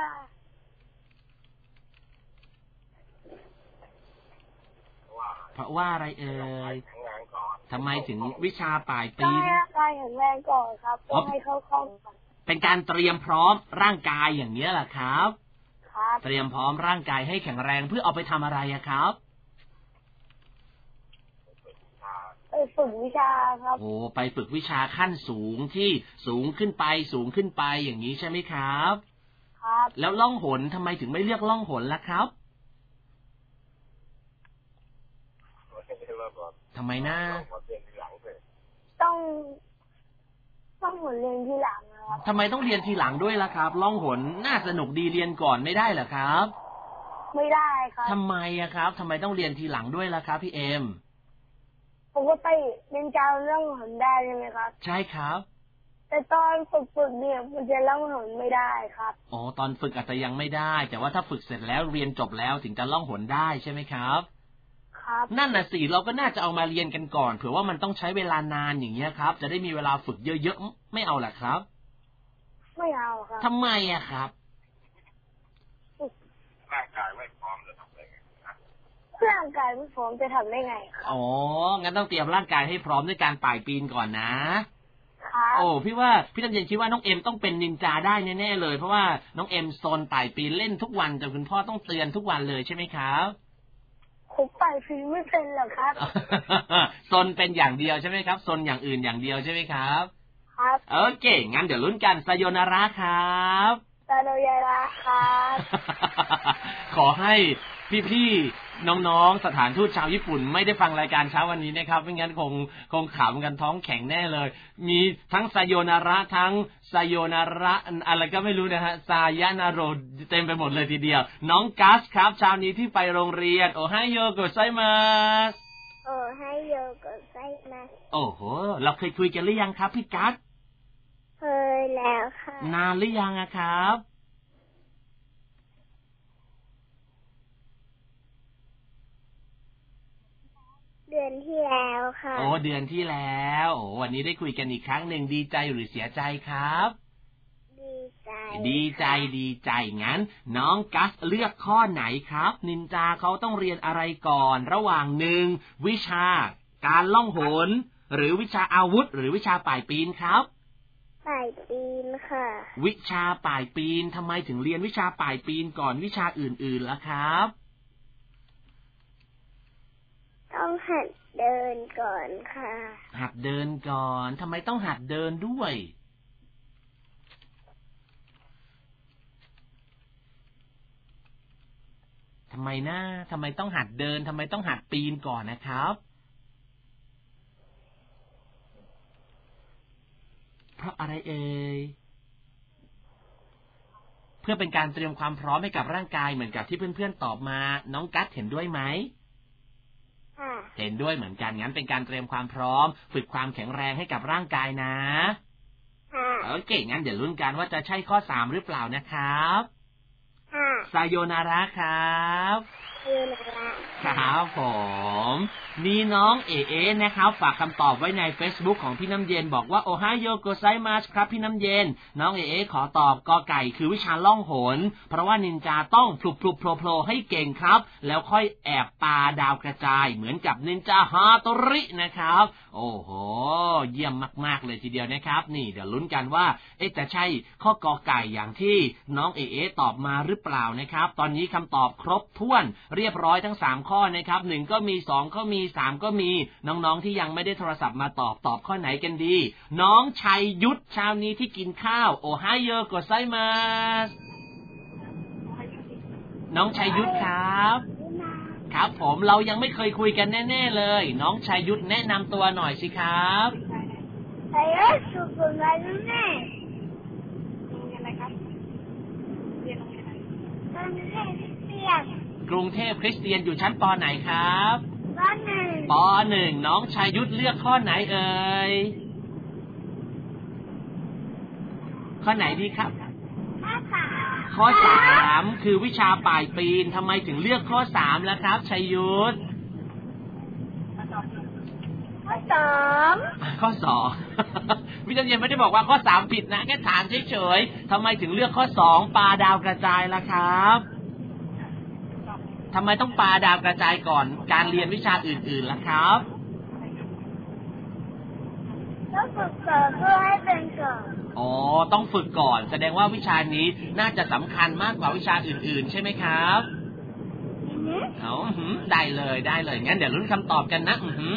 อะไรเอ่ยทำไมถึงวิชาปลายปีนกายแข็งแรงก่อนครับให้เข้าคล่องเป็นการเตรียมพร้อมร่างกายอย่างนี้แหละครับครับเตรียมพร้อมร่างกายให้แข็งแรงเพื่อเอาไปทำอะไรครับไปฝึกวิชาครับโอ้ไปฝึกวิชาขั้นสูงที่สูงขึ้นไปอย่างนี้ใช่ไหมครับครับแล้วล่องหนทำไมถึงไม่เลือกล่องหนล่ะครับทำไมนะต้องหนเรียนทีหลังนะครับทำไมต้องเรียนทีหลังด้วยล่ะครับล่องหนน่าสนุกดีเรียนก่อนไม่ได้เหรอครับไม่ได้ครับทำไมครับทำไมต้องเรียนทีหลังด้วยล่ะครับพี่เอ็มผมก็ไปเรียนการล่องหนได้ใช่ไหมครับใช่ครับแต่ตอนฝึกเนี่ยมันจะล่องหนไม่ได้ครับอ๋อตอนฝึกอาจจะยังไม่ได้แต่ว่าถ้าฝึกเสร็จแล้วเรียนจบแล้วถึงจะล่องหนได้ใช่ไหมครับครับนั่นน่ะสิเราก็น่าจะเอามาเรียนกันก่อนเผื่อว่ามันต้องใช้เวลานานอย่างเงี้ยครับจะได้มีเวลาฝึกเยอะๆไม่เอาล่ะครับไม่เอาครับทำไมอะครับร่างกายไม่พร้อมจะทำได้ไงร่างกายไม่พร้อมจะทำได้ไงครับอ๋องั้นต้องเตรียมร่างกายให้พร้อมด้วยการป่ายปีนก่อนนะโอ้พี่ว่าพี่น้ำเย็นคิดว่าน้องเอ็มต้องเป็นนินจาได้แน่ๆเลยเพราะว่าน้องเอ็มโซนป่ายปีนเล่นทุกวันจนคุณพ่อต้องเตือนทุกวันเลยใช่ไหมครับผมป่ายปีนไม่เป็นหรอกครับโซนเป็นอย่างเดียวใช่ไหมครับโซนอย่างอื่นอย่างเดียวใช่ไหมครับครับโอเคงั้นเดี๋ยวลุ้นกันไซโยนาระครับไซโยนาระครับขอให้พี่ๆน้องๆสถานทูตชาวญี่ปุ่นไม่ได้ฟังรายการเช้าวันนี้นะครับไม่งั้นคงขำกันท้องแข็งแน่เลยมีทั้งไซโยนาระทั้งไซโยนาระอะไรก็ไม่รู้นะฮะซายานาโรเต็มไปหมดเลยทีเดียวน้องกัสครับเช้านี้ที่ไปโรงเรียนโอไฮโอโกไซมัสโอไฮโอโกไซมัสโอ้โหเราเคยคุยกันหรือยังครับพี่กัสเคยแล้วค่ะนานหรือยังครับเดือนที่แล้วค่ะโอ้เดือนที่แล้วโอ้วันนี้ได้คุยกันอีกครั้งหนึ่งดีใจหรือเสียใจครับดีใจงั้นน้องกัสเลือกข้อไหนครับนินจาเขาต้องเรียนอะไรก่อนระหว่าง1วิชาการล่องหนหรือวิชาอาวุธหรือวิชาป่ายปีนครับป่ายปีนค่ะวิชาป่ายปีนทำไมถึงเรียนวิชาป่ายปีนก่อนวิชาอื่นๆล่ะครับต้องหัดเดินก่อนค่ะหัดเดินก่อนทำไมต้องหัดเดินด้วยทำไมนะทำไมต้องหัดเดินทำไมต้องหัดปีนก่อนนะครับเพราะอะไรเอ่ยเพื่อเป็นการเตรียมความพร้อมให้กับร่างกายเหมือนกับที่เพื่อนๆตอบมาน้องกัสเห็นด้วยไหมเห็นด้วยเหมือนกันงั้นเป็นการเตรียมความพร้อมฝึกความแข็งแรงให้กับร่างกายนะโอเคงั้นเดี๋ยวลุ้นกันว่าจะใช่ข้อ3หรือเปล่านะครับไซโยนาระครับครับผมมีน้องเอนะครับฝากคำตอบไว้ใน Facebook ของพี่น้ำเย็นบอกว่าโอไฮโอโกไซมัสครับพี่น้ำเย็นน้องเอขอตอบกอไก่คือวิชาล่องหนเพราะว่านินจาต้องพลุบโผล่ให้เก่งครับแล้วค่อยแอบปาดาวกระจายเหมือนกับนินจาฮาโตรินะครับโอ้โหเยี่ยมมากๆเลยทีเดียวนะครับนี่เดี๋ยวลุ้นกันว่าจะใช่ข้อกอไก่อย่างที่น้องเอตอบมาหรือเปล่านะครับตอนนี้คำตอบครบถ้วนเรียบร้อยทั้ง3ข้อนะครับ1ก็มี2ก็มี3ก็มีน้องๆที่ยังไม่ได้โทรศัพท์มาตอบข้อไหนกันดีน้องชัยยุทธเช้านี้ที่กินข้าวโอไฮโอโกไซมัสน้องชัยยุทธครับครับผมเรายังไม่เคยคุยกันแน่ๆเลยน้องชัยยุทธแนะนำตัวหน่อยสิครับชัยยุทธสุขุมวิทแม่อะไรครับเรียนโรงเรียนอะไรกรุงเทพคริสเตียนอยู่ชั้นป.ไหนครับป.1 น้องชัยยุทธเลือกข้อไหนเอ่ยข้อไหนดีครับข้อ3คือวิชาป่ายปีนทำไมถึงเลือกข้อ3ล่ะครับชัยยุทธข้อ2พี่น้ำเย็นไม่ได้บอกว่าข้อ3ผิดนะแค่ถามเฉยๆทำไมถึงเลือกข้อ2ปาดาวกระจายล่ะครับทำไมต้องปาดาวกระจายก่อนการเรียนวิชาอื่นๆล่ะครับแล้วฝึกก่อนเพื่อให้เป็นก่อนอ๋อต้องฝึกก่อนแสดงว่าวิชานี้น่าจะสำคัญมากกว่าวิชาอื่นๆใช่ไหมครับเอาได้เลยงั้นเดี๋ยวลุ้นคำตอบกันนะ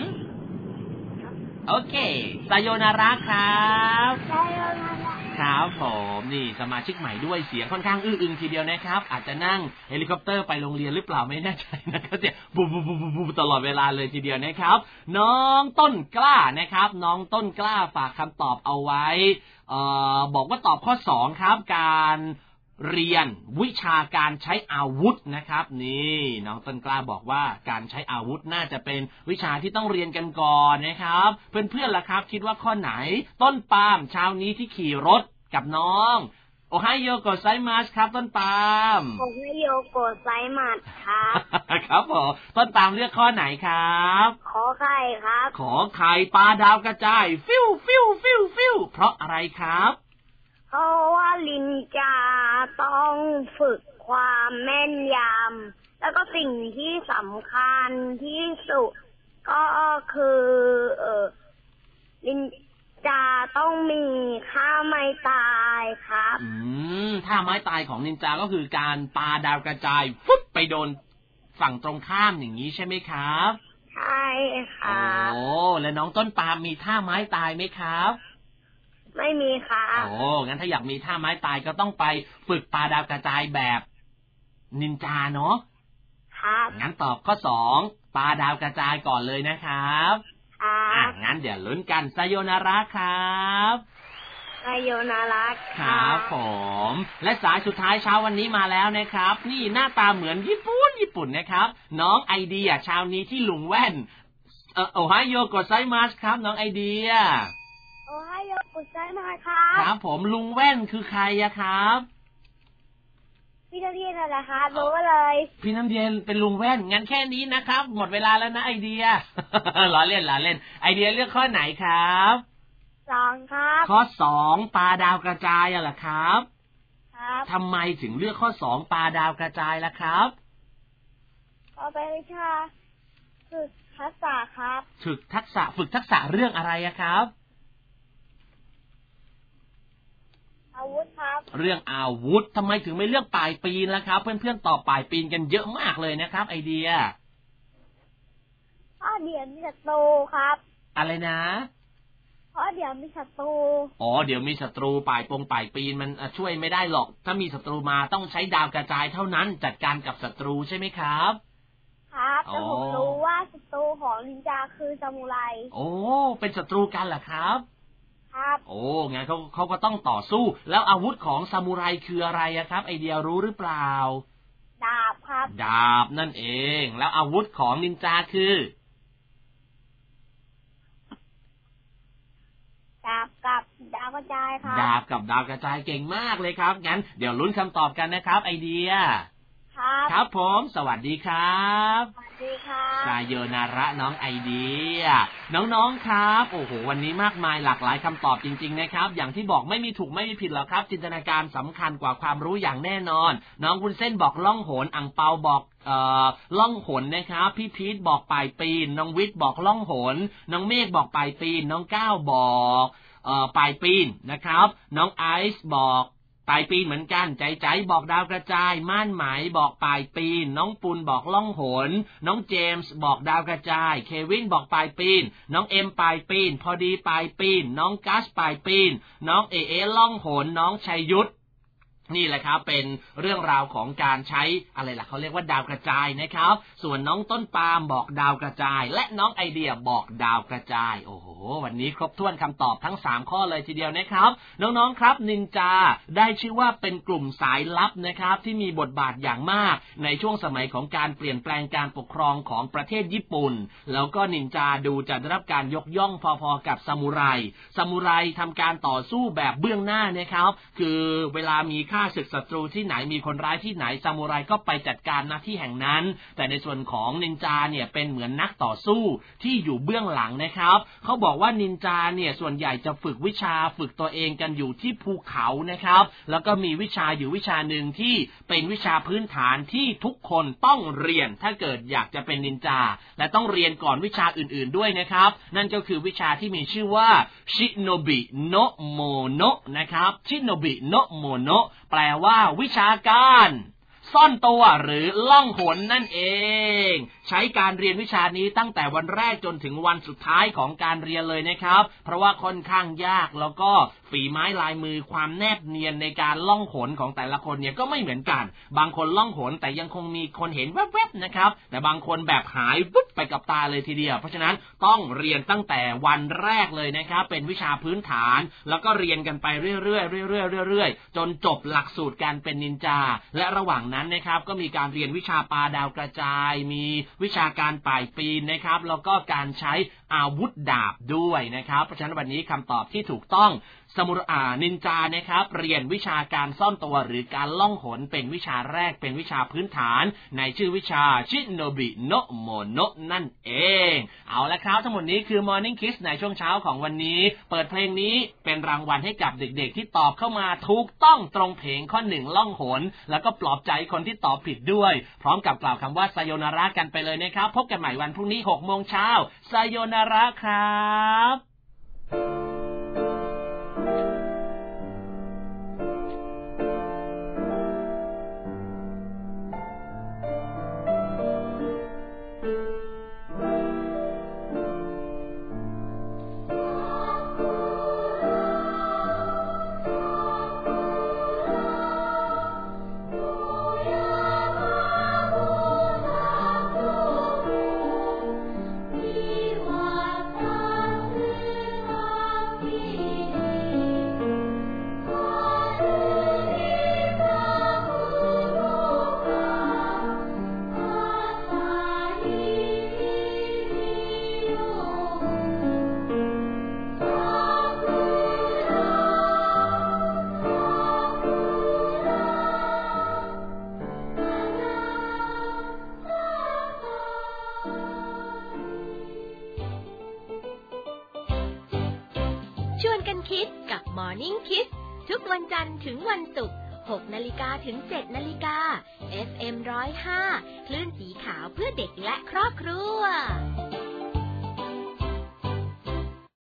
โอเคไซโยนาระครับไซโยนาระครับผมนี่สมาชิกใหม่ด้วยเสียงค่อนข้างอื้ออึงทีเดียวนะครับอาจจะนั่งเฮลิคอปเตอร์ไปโรงเรียนหรือเปล่าไม่แน่ใจนะครับเนี่ยบูตลอดเวลาเลยทีเดียวนะครับน้องต้นกล้านะครับน้องต้นกล้าฝากคำตอบเอาไว้บอกว่าตอบข้อ2ครับการเรียนวิชาการใช้อาวุธนะครับนี่น้องต้นกล้าบอกว่าการใช้อาวุธน่าจะเป็นวิชาที่ต้องเรียนกันก่อนนะครับเพื่อนๆล่ะครับคิดว่าข้อไหนต้นปาล์มเช้านี้ที่ขี่รถกับน้องโอไฮโอโกไซมัสครับต้นปาล์มโอไฮโอโกไซมัสครับครับผมต้นปาล์มเลือกข้อไหนครับขอไข่ครับขอไข่ปลาดาวกระจายฟิวเพราะอะไรครับเพราะว่าลินจาต้องฝึกความแม่นยำแล้วก็สิ่งที่สำคัญที่สุดก็คือลินจาต้องมีท่าไม้ตายครับท่าไม้ตายของนินจาก็คือการปาดาวกระจายฟุ๊บไปโดนฝั่งตรงข้ามอย่างนี้ใช่ไหมครับใช่ครับโอ้แล้วน้องต้นปาล์มมีท่าไม้ตายไหมครับไม่มีค่ะโอ้งั้นถ้าอยากมีท่าไม้ตายก็ต้องไปฝึกปาดาวกระจายแบบนินจาเนาะครับงั้นตอบข้อ2ปาดาวกระจายก่อนเลยนะครับงั้นเดี๋ยวลุ้นกันไซโยนาระครับไซโยนาระครับผมและสายสุดท้ายเช้าวันนี้มาแล้วนะครับนี่หน้าตาเหมือนญี่ปุ่นนะครับน้องไอเดียเช้านี้ที่ลุงแว่นโอไฮโอโกไซมัสครับน้องไอเดียโอไฮโอโกไซมัสครับครับผมลุงแว่นคือใครอะครับพี่น้ำเย็นอะไรคะรู้เลยพี่น้ำเย็นเป็นลุงแว่นงั้นแค่นี้นะครับหมดเวลาแล้วนะไอเดีย ล้อเล่นไอเดียเลือกข้อไหนครับ 2ครับข้อ2ปลาดาวกระจายเหรอครับครับทำไมถึงเลือกข้อ2ปลาดาวกระจายล่ะครับเอาไปวิชาฝึกทักษะครับฝึกทักษะเรื่องอะไรครับอาวุธครับเรื่องอาวุธทำไมถึงไม่เลือกป่ายปีนล่ะครับเพื่อนๆตอบป่ายปีนกันเยอะมากเลยนะครับไอเดียเพราะเดี๋ยวมีศัตรูครับอะไรนะเพราะเดี๋ยวมีศัตรูเดี๋ยวมีศัตรูป่ายปีนมันช่วยไม่ได้หรอกถ้ามีศัตรูมาต้องใช้ดาวกระจายเท่านั้นจัดการกับศัตรูใช่ไหมครับครับแต่ผมรู้ว่าศัตรูของนินจาคือซามูไรเป็นศัตรูกันเหรอครับครับงั้นเขาก็ต้องต่อสู้แล้วอาวุธของซามูไรคืออะไรครับไอเดียรู้หรือเปล่าดาบครับดาบนั่นเองแล้วอาวุธของนินจาคือดาบกับดาวกระจายครับดาบกับดาวกระจายเก่งมากเลยครับงั้นเดี๋ยวลุ้นคำตอบกันนะครับไอเดียครับผมสวัสดีครับสวัสดีครับไซโยนาระน้องไอเดียน้องๆครับโอ้โหวันนี้มากมายหลากหลายคำตอบจริงๆนะครับอย่างที่บอกไม่มีถูกไม่มีผิดหรอกครับจินตนาการสำคัญกว่าความรู้อย่างแน่นอนน้องวุ้นเส้นบอกล่องหนอั่งเปาบอกล่องหนนะครับพี่พีทบอกปลายปีนน้องวิทย์บอกล่องหนน้องเมฆบอกปลายปีนน้องก้าวบอกปลายปีนนะครับน้องไอซ์บอกปลายปีนเหมือนกันใจบอกดาวกระจายม่านไหมบอกปลายปีนน้องปุณบอกล่องหนน้องเจมส์บอกดาวกระจายเควินบอกปลายปีนน้องเอ็มปลายปีนพอดีปลายปีนน้องกัสปลายปีนน้องเอล่องหนน้องชัยยุทธนี่แหละครับเป็นเรื่องราวของการใช้อะไรล่ะเขาเรียกว่าดาวกระจายนะครับส่วนน้องต้นปาล์มบอกดาวกระจายและน้องไอเดียบอกดาวกระจายโอ้โหวันนี้ครบถ้วนคำตอบทั้ง3ข้อเลยทีเดียวนะครับน้องๆครับนินจาได้ชื่อว่าเป็นกลุ่มสายลับนะครับที่มีบทบาทอย่างมากในช่วงสมัยของการเปลี่ยนแปลงการปกครองของประเทศญี่ปุ่นแล้วก็นินจาดูจะได้รับการยกย่องพอๆกับซามูไรทำการต่อสู้แบบเบื้องหน้านะครับคือเวลามีฆ่าศึกศัตรูที่ไหนมีคนร้ายที่ไหนซามูไรก็ไปจัดการณที่แห่งนั้นแต่ในส่วนของนินจาเนี่ยเป็นเหมือนนักต่อสู้ที่อยู่เบื้องหลังนะครับเขาบอกว่านินจาเนี่ยส่วนใหญ่จะฝึกวิชาฝึกตัวเองกันอยู่ที่ภูเขานะครับแล้วก็มีวิชาอยู่วิชาหนึ่งที่เป็นวิชาพื้นฐานที่ทุกคนต้องเรียนถ้าเกิดอยากจะเป็นนินจาและต้องเรียนก่อนวิชาอื่นๆด้วยนะครับนั่นก็คือวิชาที่มีชื่อว่าชิโนบิโนะโมโนะนะครับชิโนบิโนะโมโนะแปลว่าวิชาการซ่อนตัวหรือล่องหนนั่นเองใช้การเรียนวิชานี้ตั้งแต่วันแรกจนถึงวันสุดท้ายของการเรียนเลยนะครับเพราะว่าค่อนข้างยากแล้วก็ฝีไม้ลายมือความแนบเนียนในการล่องหนของแต่ละคนเนี่ยก็ไม่เหมือนกันบางคนล่องหนแต่ยังคงมีคนเห็นแวบๆนะครับแต่บางคนแบบหายปุ๊บไปกับตาเลยทีเดียวเพราะฉะนั้นต้องเรียนตั้งแต่วันแรกเลยนะครับเป็นวิชาพื้นฐานแล้วก็เรียนกันไปเรื่อยๆจนจบหลักสูตรการเป็นนินจาและระหว่างนั้นนะครับก็มีการเรียนวิชาปาดาวกระจายมีวิชาการป่ายปีนนะครับแล้วก็การใช้อาวุธดาบด้วยนะครับเพราะฉะนั้นวันนี้คำตอบที่ถูกต้องซามูไรนินจานะครับเรียนวิชาการซ่อนตัวหรือการล่องหนเป็นวิชาแรกเป็นวิชาพื้นฐานในชื่อวิชาชิโนบิโนะโมโนะนั่นเองเอาละครับทั้งหมดนี้คือ Morning Kiss ในช่วงเช้าของวันนี้เปิดเพลงนี้เป็นรางวัลให้กับเด็กๆที่ตอบเข้ามาถูกต้องตรงเพลงข้อ1ล่องหนแล้วก็ปลอบใจคนที่ตอบผิดด้วยพร้อมกับกล่าวคำว่าไซโยนาระกันไปเลยนะครับพบกันใหม่วันพรุ่งนี้ 6:00 นไซโยนาระครับชวนกันคิดกับ Morning Kiss ทุกวันจันทร์ถึงวันศุกร์ 6:00 นถึง 7:00 น FM 105 คลื่นสีขาวเพื่อเด็กและครอบครัว